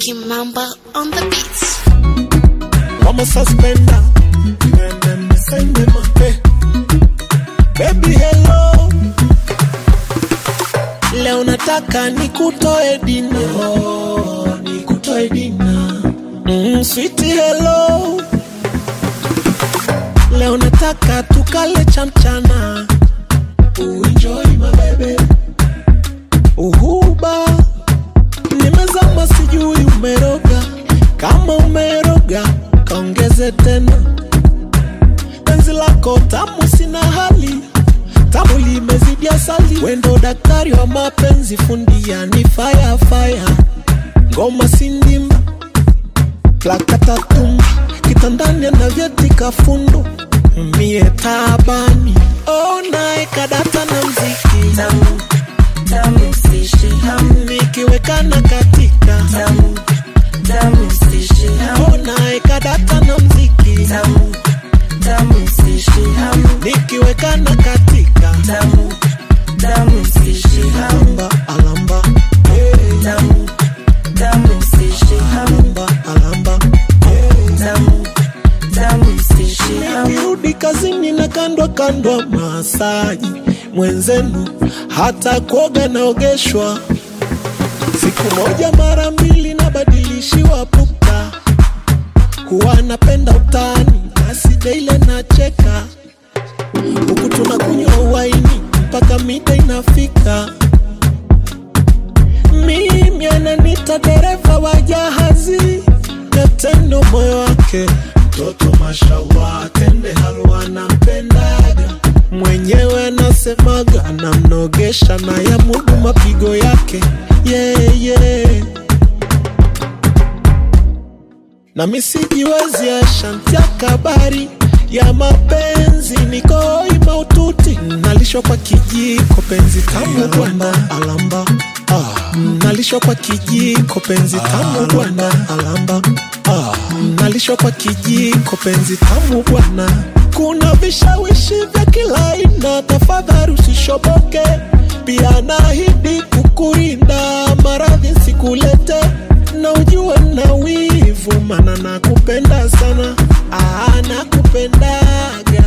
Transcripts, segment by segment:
Kimamba on the beats. Mama suspender. Baby hello. Leo nataka nikutoe dina. Nikutoe dina. Sweetie hello. Leo nataka tukale chamchana. Enjoy my baby. Uhuba. Nimezama sijui umeroga. Kama umeroga kaongeze tena. Penzi lako tamu sina hali. Tamu limezidi asali. Wendo daktari wa mapenzi fundia ni fire fire. Ngoma sindimba plakata tumba. Kitandani na vyeti kafundo. Mie tabani. Oh nae kadata na mziki. Tamu, tamu sishi hamu. Nikiwekana katika. Tamu, tamu sishi hamu. Oh nae kadata na mziki. Tamu, tamu sishi hamu. Nikiwekana katika. Tamu, tamu sishi hamu. Alamba Tamu, tamu sishi hamu. alamba Tamu, tamu sishi hamu. Nirudi kazini na kandwa masaji. Mwenzenu hata kuoga naogeshwa. Siku moja mara mbili nabadilishiwa puka. Huwa napenda utani nasi daily nacheka. Huku tunakunywa waini mpaka mida inafika. Mimi ananita dereva wa jahazi. Katendo moyo wake mtoto mashallah. Tende halwa nampendaga. Mwenyewe anasemaga anamnogesha na ya mudu mapigo yake. Yeah, yeah. Na misijiwezi ashantia kabari ya mapenzi nikoi maututi. Nalishwa kwa kijiko penzi tamu bwana. Alamba nalishwa kwa kijiko penzi tamu bwana. Alamba nalishwa kwa kijiko penzi tamu bwana. Kuna vishawishi vya kila aina, tafadhali usishoboke. Pia naahidi kukurinda maradhi sikulete. Na ujue na wivu maana nakupenda sana. Nakupendaga.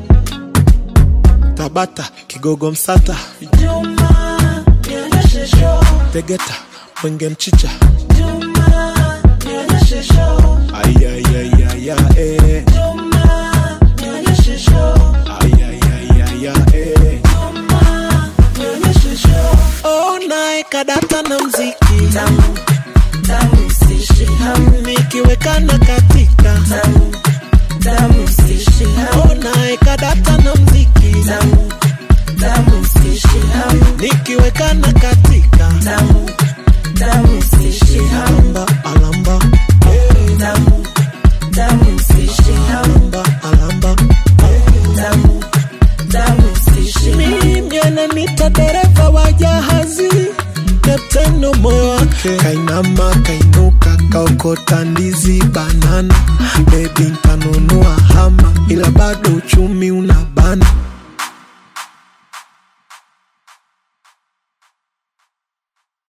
Tabata, Kigogo Msata, Juma, nionyeshe show. Tegeta, Mwenge Mchicha. Juma, nionyeshe show. Ayayayaya Juma, nionyeshe show. Ayayayaya Juma, nionyeshe show. Oh nae kadata na mziki. Tamu, tamu sishi hamu. Nikiwekana katika. Tamu, tamu sishi hamu. Oh nae kadata na mziki. Tamu, tamu sishi hamu. Nikiwekana katika. Tamu, tamu sishi hamu. Alamba Tamu, tamu sishi hamu. alamba Tamu, tamu sishi hamu. mimi ananita dereva wa jahazi. Kapteno moyo wake kainama kainuka kaokota ndizi banana. Baby ntanunua hama ila bado uchumi unabana.